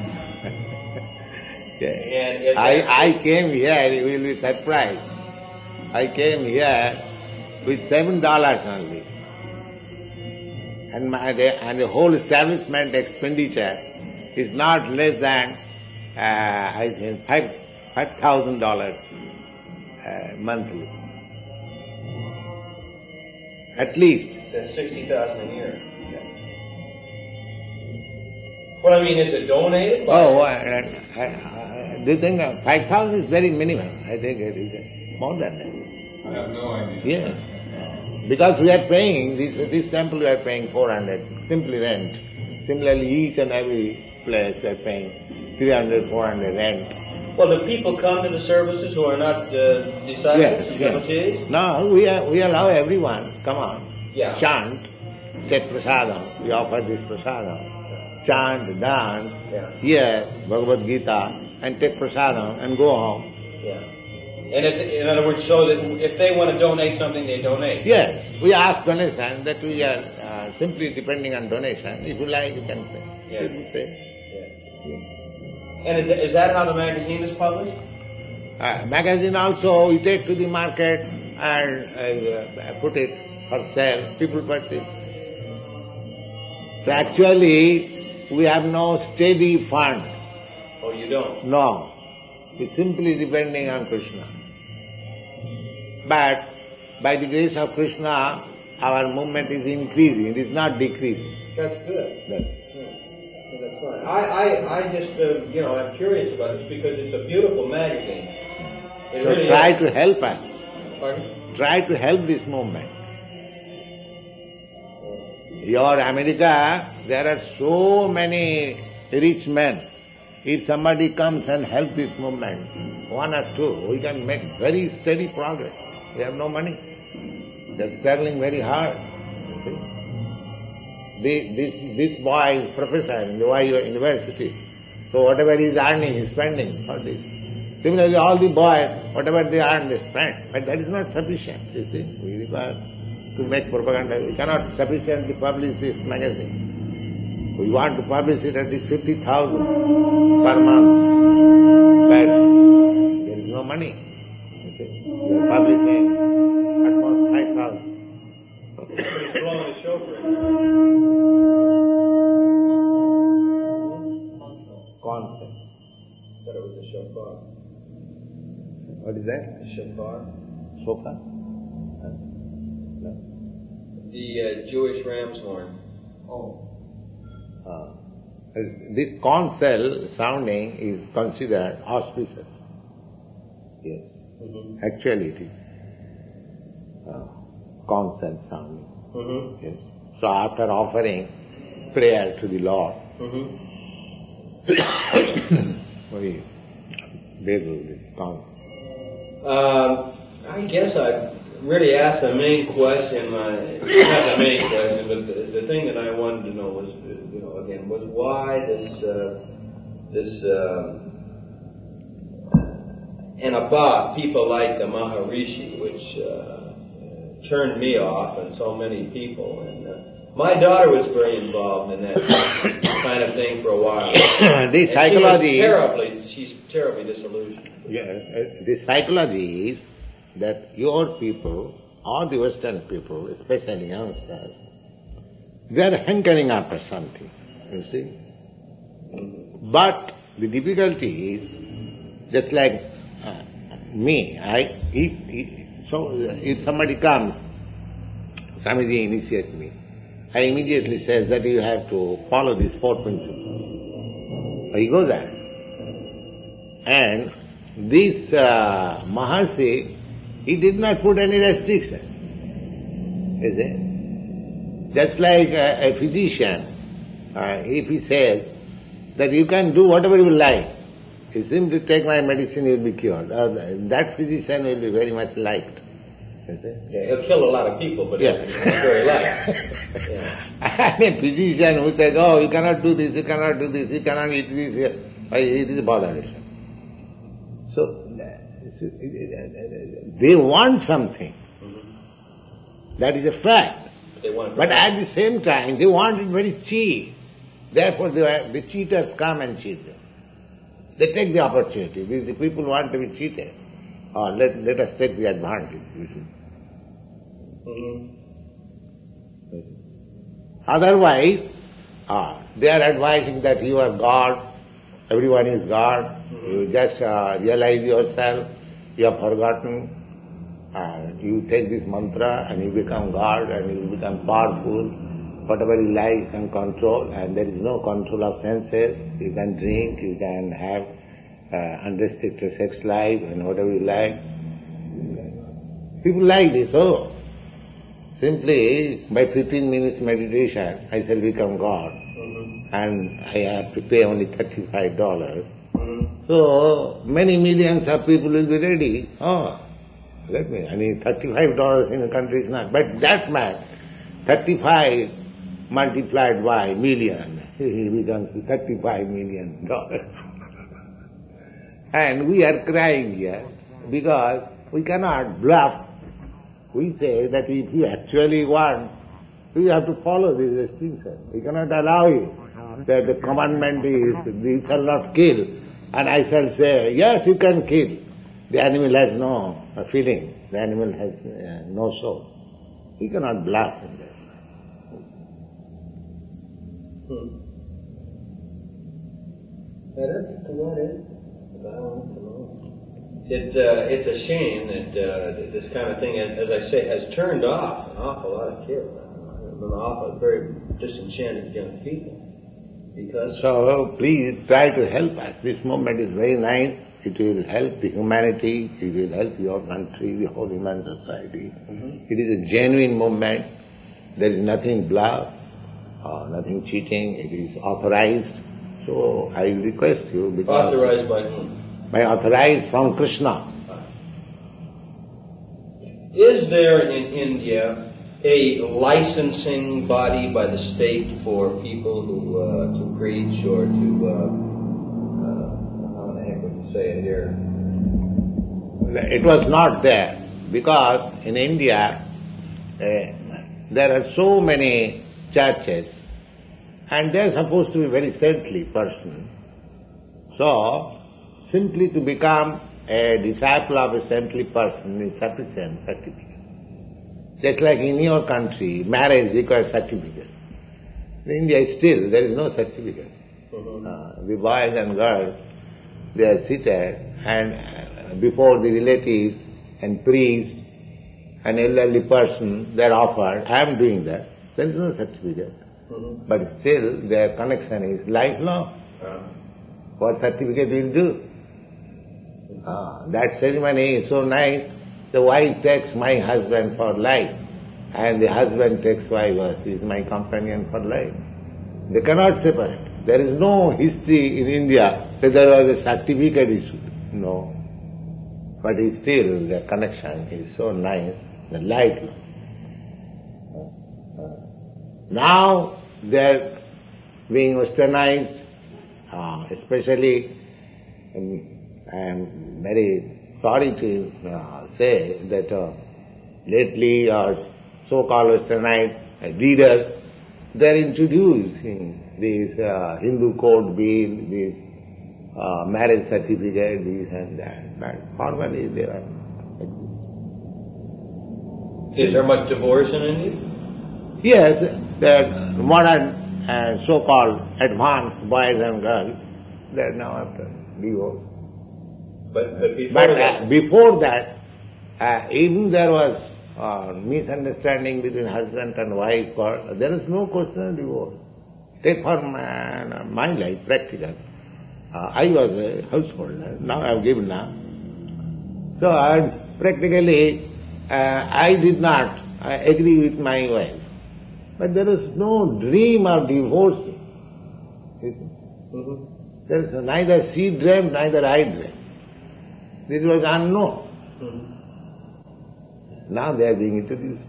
Yeah. I came here, you will be surprised. I came here with $7 only. And the whole establishment expenditure is not less than, I think, $5,000 monthly. At least. That's $60,000 a year. What I mean, is it donated? Do you think 5,000 is very minimum? I think it is more than that. I have no idea. Yes. Because we are paying, this temple we are paying 400, simply rent. Similarly, each and every place we are paying 300, 400 rent. Well, do people come to the services who are not disciples, devotees? Yes. No, we allow everyone, come on. Yeah. Chant, take prasadam, we offer this prasadam. Chant, dance, hear Bhagavad Gita, and take prasadam and go home. Yeah. And in other words, so that if they want to donate something, they donate. Yes, we ask donation, that we are simply depending on donation. If you like, you can pay. Yeah. You pay. Yeah. And is that how the magazine is published? Magazine also, we take to the market and put it for sale. People purchase. So actually, we have no steady fund. Oh, you don't? No. We're simply depending on Krishna. But by the grace of Krishna, our movement is increasing. It is not decreasing. That's good. Yes. That's fine. I just, I'm curious about this because it's a beautiful magazine. It So really try is. to help us. Pardon? Try to help this movement. Your America, there are so many rich men. If somebody comes and help this movement, one or two, we can make very steady progress. We have no money. They're struggling very hard. You see? This boy is professor in the Ohio University. So whatever he is earning, he is spending for this. Similarly, all the boys, whatever they earn, they spend. But that is not sufficient, you see. We require to make propaganda. We cannot sufficiently publish this magazine. We want to publish it at least 50,000 per month. But there is no money. You see. We are publishing at most 5,000. Somebody's blowing a shofar. Concept. But it was a shofar. What is that? A shofar. Sofa? No. The Jewish ram's horn. Oh. This conch shell sounding is considered auspicious. Yes. Mm-hmm. Actually it is conch shell sounding. Mm-hmm. Yes. So after offering prayer to the Lord. Very little this concept. I guess I really asked the main question, not the main question, but the thing that I wanted to know was, again, was why this and about people like the Maharishi, which turned me off and so many people. And my daughter was very involved in that kind of thing for a while. The psychology she's terribly disillusioned. The psychology is that your people, or the Western people, especially youngsters, they are hankering after something, you see. But the difficulty is, just like me, so if somebody comes, Swamiji initiates me, I immediately says that you have to follow these 4 principles. He goes there. And this Maharshi, he did not put any restriction. Is it? Just like a physician, if he says that you can do whatever you like, you simply take my medicine, you will be cured. That physician will be very much liked. Is it? Yeah, he'll kill a lot of people, but he's very liked. And a physician who says, oh, you cannot do this, you cannot do this, you cannot eat this, it is botheration. So, they want something. That is a fact. But at the same time, they want it very cheap. Therefore, the cheaters come and cheat them. They take the opportunity. The people want to be cheated. Let us take the advantage, you see. Otherwise, they are advising that you are God, everyone is God, you just realize yourself, you have forgotten, you take this mantra and you become God and you become powerful, whatever you like you can control, and there is no control of senses, you can drink, you can have unrestricted sex life and whatever you like. People like this, simply by 15 minutes meditation, I shall become God, and I have to pay only $35. So many millions of people will be ready. I need $35 in a country is not. But that man, 35 multiplied by million, he becomes $35 million. And we are crying here because we cannot bluff. We say that if you actually want, you have to follow these restrictions. We cannot allow you that the commandment is, you shall not kill. And I shall say, yes, you can kill. The animal has no feeling. The animal has no soul. We cannot bluff in this. It's a shame that this kind of thing, as I say, has turned off an awful lot of kids. Very disenchanted young people. So please try to help us. This movement is very nice. It will help the humanity. It will help your country, the whole human society. It is a genuine movement. There is nothing bluff, nothing cheating. It is authorized. So I request you. Authorized by whom? By authorized from Krishna. Is there in India a licensing body by the state for people who to preach or to how the heck would you say it here? It was not there because in India there are so many churches and they are supposed to be very saintly person. So simply to become a disciple of a saintly person is sufficient certificate. Just like in your country, marriage requires certificate. In India still, there is no certificate. The boys and girls, they are seated and before the relatives and priest, an elderly person, they are offered, I am doing that. There is no certificate. But still, their connection is lifelong. What certificate will do? That ceremony is so nice. The wife takes my husband for life, and the husband takes wife, he is my companion for life. They cannot separate. There is no history in India that there was a certificate issued. No. But still the connection is so nice, the light. Now they are being westernized, especially, I am very sorry to say that lately our so-called westernized leaders, they are introducing this Hindu code bill, this marriage certificate, this and that. But formally they are like this. Is there much divorce in India? Yes, the modern so-called advanced boys and girls, they are now after divorce. But before that, even there was misunderstanding between husband and wife, there is no question of divorce. Take for my life, practical. I was a householder, now I have given up. So practically, I did not agree with my wife. But there is no dream of divorcing. There is neither she dreamed, neither I dreamed. This was unknown. Now they are being introduced.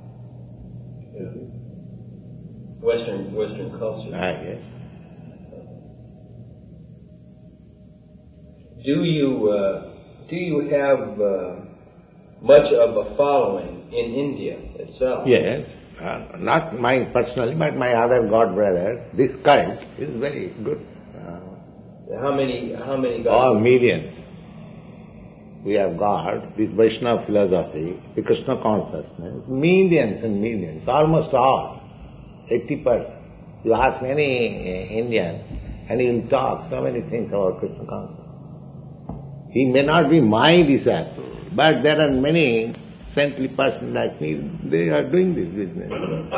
Western culture. Yes. Do you have much of a following in India itself? Yes. Not mine personally, but my other god brothers. This cult is very good. How many Oh, millions. We have got this Vaishnava philosophy, the Krishna consciousness, millions and millions, almost all, 80%. You ask any Indian and he will talk so many things about Krishna consciousness. He may not be my disciple, but there are many saintly persons like me, they are doing this business.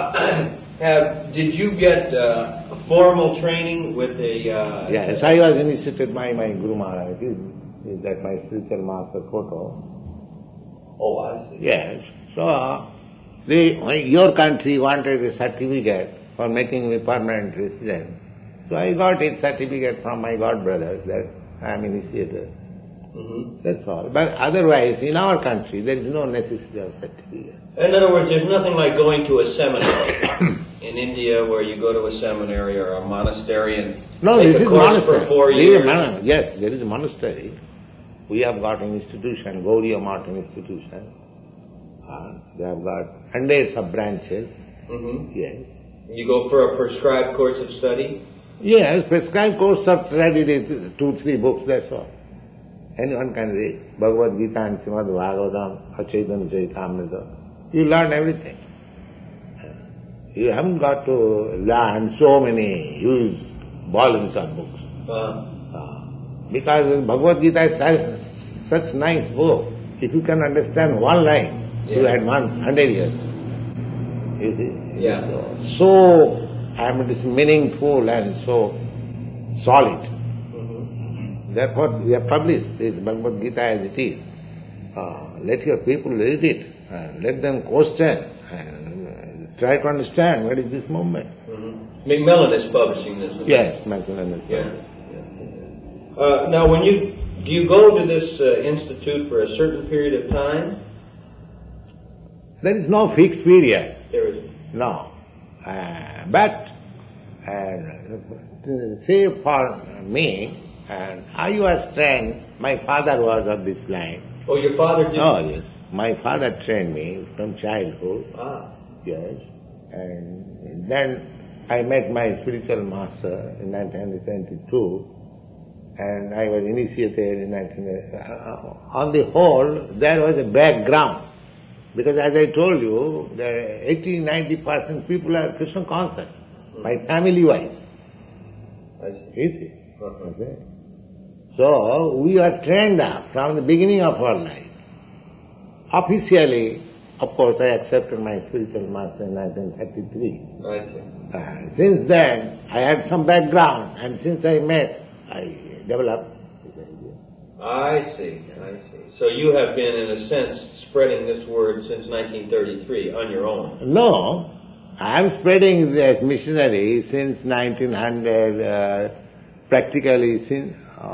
Did you get formal training with a... Yes, I was initiated by my Guru Maharaj. Is that my spiritual master photo? Oh, I see. Yes. So, your country wanted a certificate for making me permanent resident. So I got a certificate from my god brothers that I am initiated. That's all. But otherwise, in our country, there is no necessity of certificate. In other words, there's nothing like going to a seminary in India where you go to a seminary or a monastery and take a course for 4 years. Yes, there is a monastery. We have got an institution, Gaudiya Math Institution. They have got hundreds of branches. Yes. You go for a prescribed course of study? Yes, prescribed course of study is 2-3 books, that's all. Anyone can read Bhagavad Gita and Srimad Bhagavatam, Chaitanya Charitamrita. You learn everything. You haven't got to learn so many huge volumes of books. Because Bhagavad Gita is such nice book. If you can understand one line, you advance 100 years. You see? Yeah. So, it is meaningful and so solid. Therefore, we have published this Bhagavad Gita as it is. Let your people read it, and let them question, and try to understand what is this movement. Macmillan is publishing this. Yes, Macmillan is publishing. Now, do you go to this institute for a certain period of time? There is no fixed period. There isn't. No. But, say for me, and I was trained, my father was of this line. Oh, your father did? Oh, yes. My father trained me from childhood. Yes. And then I met my spiritual master in 1972, and I was initiated in 19... On the whole, there was a background. Because as I told you, there 80-90% people are Krishna conscious, my family-wise. I see. You see? So, we are trained up from the beginning of our life. Officially, of course, I accepted my spiritual master in 1933. I see. Since then, I had some background, and since I met, I developed this idea. I see. So you have been, in a sense, spreading this word since 1933 on your own. No, I am spreading as missionary since 1900, practically since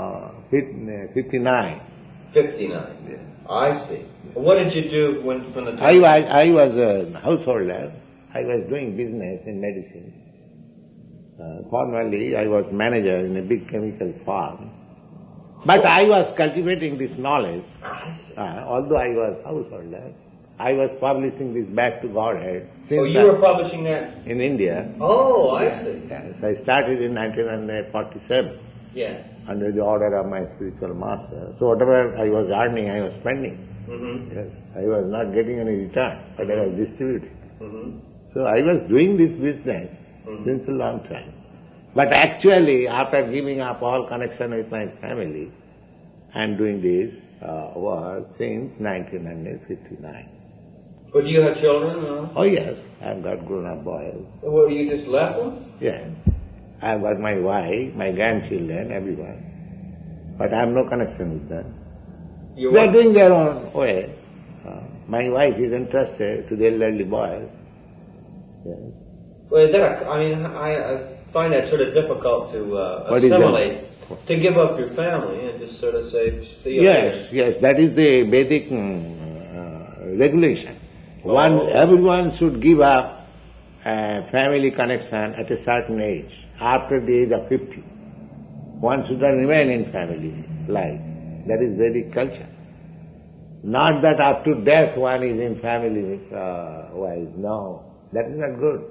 59. 59. Yes. I see. What did you do from the time? I was a householder. I was doing business in medicine. Formerly, I was manager in a big chemical farm. But I was cultivating this knowledge. Although I was householder, I was publishing this Back to Godhead. Oh, you were publishing that? In India. Oh, I see. Yes, I started in 1947. Yeah. Under the order of my spiritual master. So whatever I was earning, I was spending. Mm-hmm. Yes, I was not getting any return, but I was distributing. Mm-hmm. So I was doing this business since a long time. But actually, after giving up all connection with my family and doing this, was since 1959. But do you have children? Oh yes, I've got grown-up boys. Well, you just left them? Yes. I've got my wife, my grandchildren, everyone. But I have no connection with them. They are doing their own way. My wife is interested to the elderly boys. Yes. Well, I find that sort of difficult to assimilate, to give up your family and just sort of say, see you later. Yes, that is the Vedic regulation. Everyone should give up family connection at a certain age, after the age of 50. One should not remain in family life. That is Vedic culture. Not that up to death one is in family wise. No, that is not good.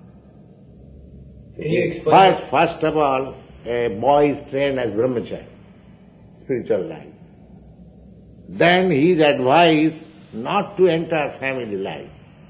Can you explain? First of all, a boy is trained as brahmachari, spiritual life. Then he is advised not to enter family life.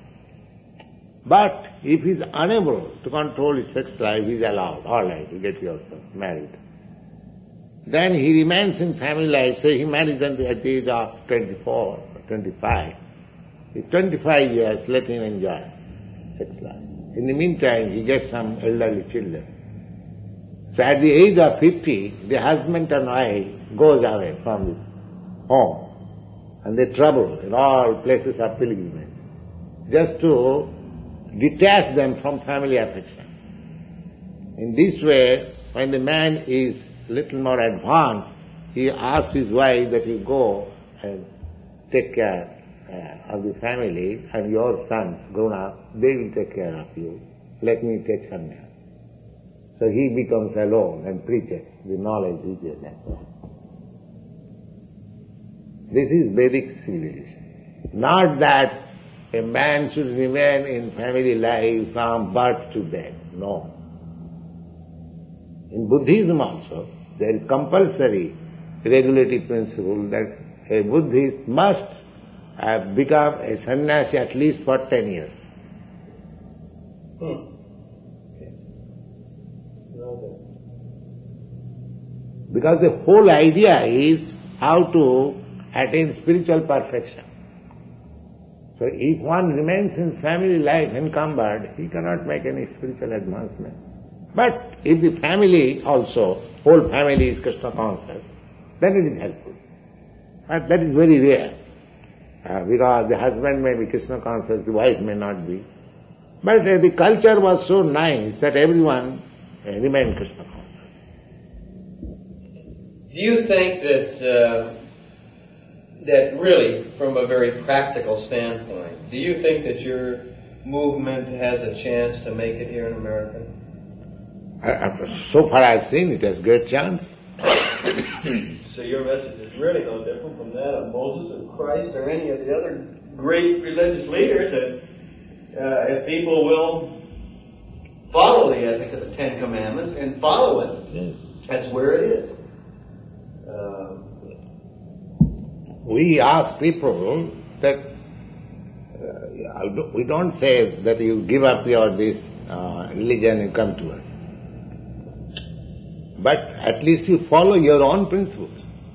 But if he is unable to control his sex life, he is allowed, all right, you get yourself married. Then he remains in family life, say he marries at the age of 24 or 25. In 25 years, let him enjoy sex life. In the meantime, he gets some elderly children. So at the age of 50, the husband and wife goes away from his home and they travel in all places of pilgrimage just to detach them from family affection. In this way, when the man is little more advanced, he asks his wife that you go and take care of the family, and your sons grown up, they will take care of you. Let me take sannyas. So he becomes alone and preaches the knowledge which is that. This is Vedic civilization. Not that a man should remain in family life from birth to death. No. In Buddhism also, there is compulsory regulative principle that a Buddhist must have become a sannyasi at least for 10 years. Yes. Because the whole idea is how to attain spiritual perfection. So if one remains in family life encumbered, he cannot make any spiritual advancement. But if the family also, whole family is Krishna conscious, then it is helpful. But that is very rare. Because the husband may be Krishna conscious, the wife may not be. But the culture was so nice that everyone remained Krishna conscious. Do you think that really, from a very practical standpoint, do you think that your movement has a chance to make it here in America? So far I've seen it has great chance. So your message is really no different from that of Moses or Christ or any of the other great religious leaders, that if people will follow the ethic of the Ten Commandments and follow it, Yes. That's where it is. We ask people that we don't say that you give up your this religion and come to us. But at least you follow your own principles.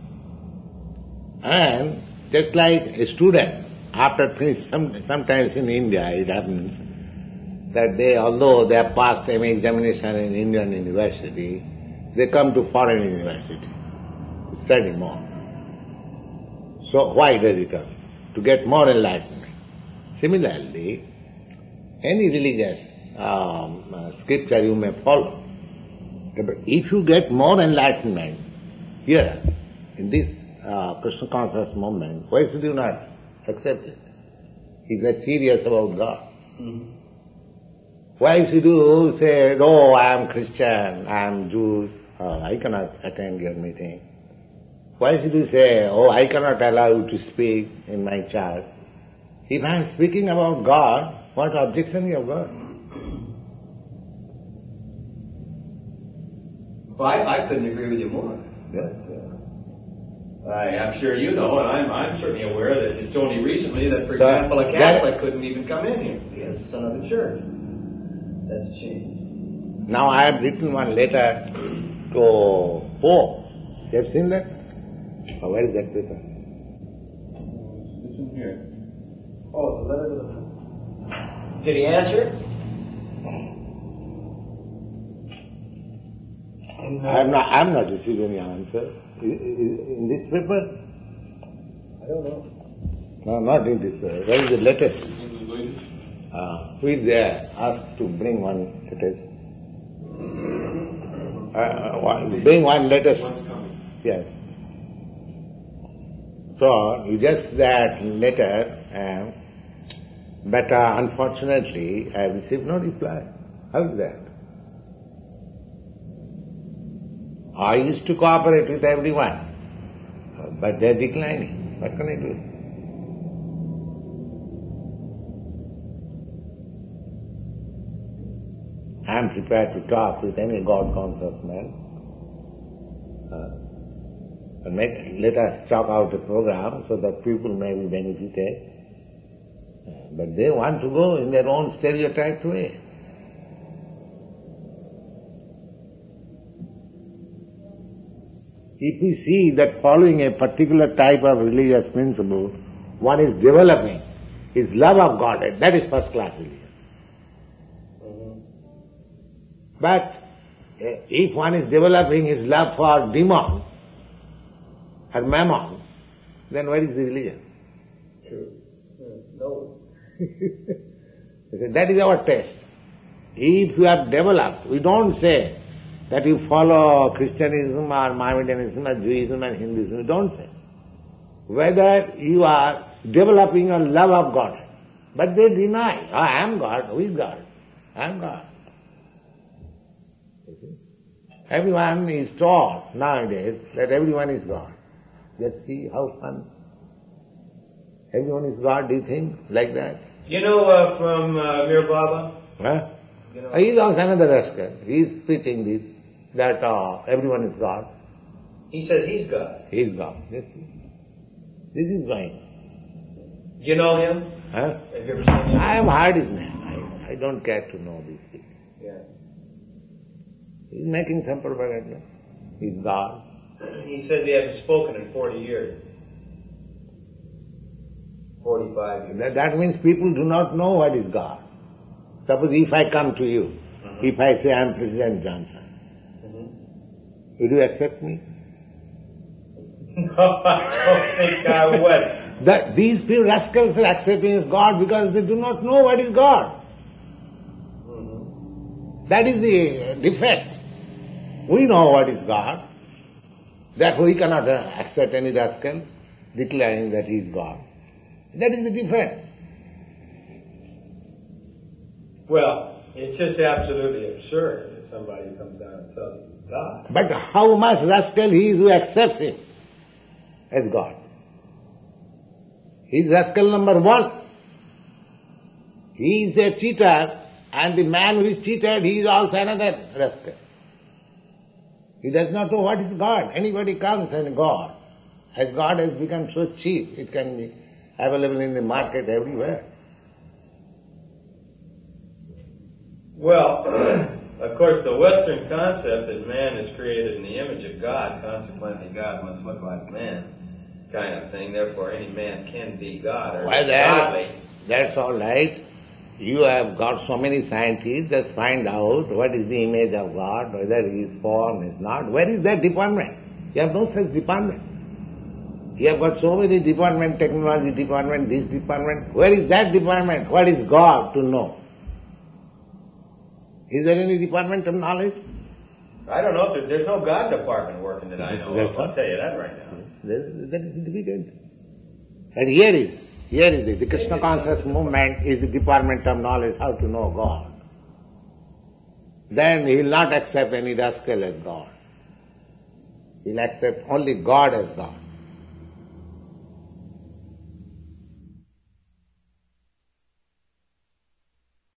And just like a student, after finish, sometimes in India it happens that although they have passed MA examination in Indian university, they come to foreign university to study more. So why does it come? To get more enlightenment. Similarly, any religious scripture you may follow. But if you get more enlightenment here, in this Krishna conscious movement, why should you not accept it? If you are serious about God. Mm-hmm. Why should you say, oh, I am Christian, I am Jew, I cannot attend your meeting? Why should you say, oh, I cannot allow you to speak in my church? If I am speaking about God, what objection you have got? Well, I couldn't agree with you more. Yes. I'm sure you know, and I'm certainly aware that it's only recently that, for example, a Catholic couldn't even come in here. He has a son of the church. That's changed. Now I have written one letter to Pope. You have seen that? Oh, where is that paper? It's in here. Oh, the letter to the... Did he answer? I'm not receiving any answer. In this paper? I don't know. No, not in this paper. Where is the latest? In the latest? Who is there? Ask to bring one latest. Bring one latest. One's coming. Yes. So, you just that letter, but unfortunately I received no reply. How is that? I used to cooperate with everyone, but they are declining. What can I do? I am prepared to talk with any God-conscious man. Let us chalk out a program so that people may be benefited. But they want to go in their own stereotyped way. If we see that following a particular type of religious principle, one is developing his love of Godhead, that is first class religion. But if one is developing his love for demon or mammon, then where is the religion? True. No. That is our test. If you have developed, we don't say that you follow Christianism or Mohammedanism or Judaism and Hinduism. We don't say. Whether you are developing a love of God. But they deny, I am God. Who is God? I am God. Everyone is taught nowadays that everyone is God. Just see how fun. Everyone is God, do you think? Like that? You know from Mir Baba? Huh? You know, He is also another rascal. He is preaching this, that everyone is God. he says he's God. He is God. Yes. This is going. You know him? Huh? Have you ever seen him? I have heard his name. I don't care to know these things. Yeah. He is making some propaganda. He is God. He says he hasn't spoken in 40 years. 45 years. That means people do not know what is God. Suppose if I come to you, if I say I am President Johnson, would you accept me? No, I don't think I would. These people, rascals, are accepting as God because they do not know what is God. That is the defect. We know what is God. Therefore we cannot accept any rascal declaring that he is God. That is the defect. Well, it's just absolutely absurd if somebody comes down and tells you he's God. But how much rascal he is who accepts him as God? He is rascal number one. He is a cheater, and the man who is cheated, he is also another rascal. He does not know what is God. Anybody comes and God. As God has become so cheap, it can be available in the market everywhere. Well, of course, the Western concept that man is created in the image of God, consequently God must look like man, kind of thing. Therefore, any man can be God or godly. That's all right. You have got so many scientists, just find out what is the image of God, whether his form is not. Where is that department? You have no such department. You have got so many departments, technology department, this department. Where is that department? What is God to know? Is there any department of knowledge? I don't know if there's no God department working that I know There's of. I'll not. tell you that right now. That is difficult. And here is it. The Krishna conscious movement is the department of knowledge, how to know God. Then he will not accept any rascal as God. He will accept only God as God.